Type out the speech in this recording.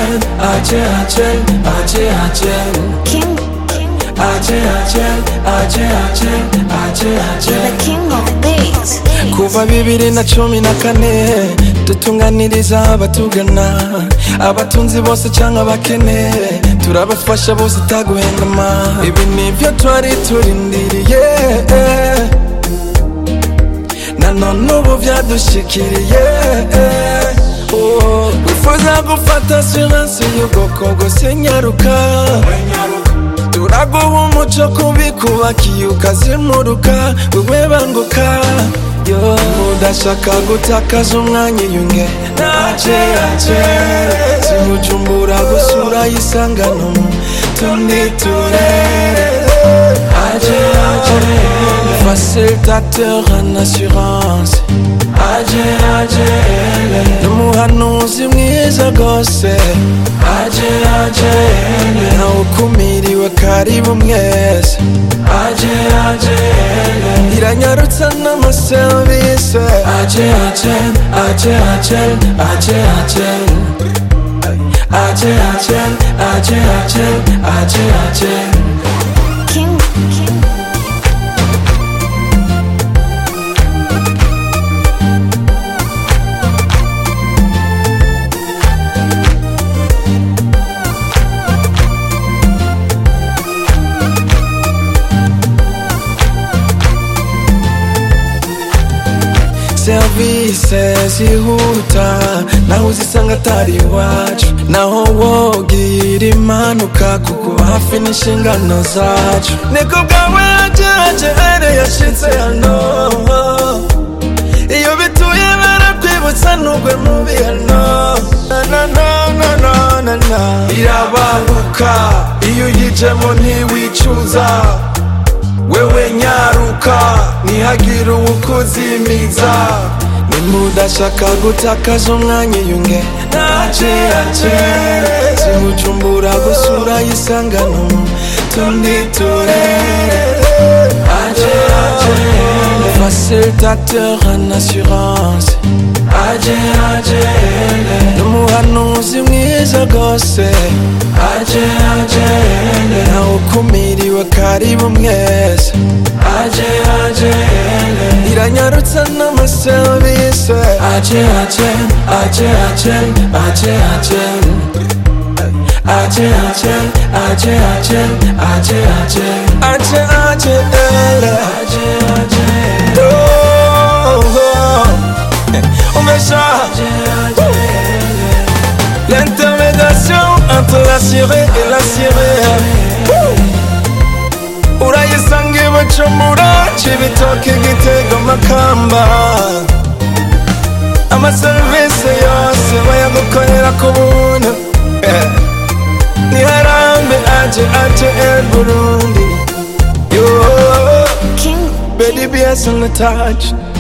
King. You're the king of beats. Kuva 2014 dutunganiriza abatugana, abatunzi bose canke abakene, turabafasha bose taguhengama. Ibi nivyo twari turindiriye, nanone ubu vyadushikiriye. Wifuza gufata assurance y'ubwoko bwose nyaruka, turaguha umuco kubikubakiye ukazimuruka, wewe banguka. Udashaka gutakaza umwanya iyunge naje Zibujumbura gusura y'isangano tundi turere. Facilitateur en assurance, n'umuhanuzi mwiza gose, ntawe ukumiriwe karibu mwese. Iranyarutsa n'amaserivise, King. service zihuta naho uzisanga atari iwacu, naho wogira impanuka kuko hafi n'inshingano zacu. Niko bwawe aje yashitse hano, iyo bituye barakwibutsa ntugwe mu bihano. Irabanguka iyo uyijemo ntiwicuza, wewe nyaruka ntihagire uwukuzimiza. Nimudashaka gutakaza umwanya iyunge naje Zibujumbura gusura y'isangano tundi turere. Facilitateur en assurance, n'umuhanuzi mwiza gose, ntawe ukumiriwe karibu mwese. Iranyarutsa n'amaserivise, l'intermédiation entre l'assuré et l'assuré. Urayisanga Bujumbura, Cibitoke, Gitega, Makamba. Amaserivise yose bayagukorera ku buntu. Niharambe aje El Burundi. King. Baby BS on the touch.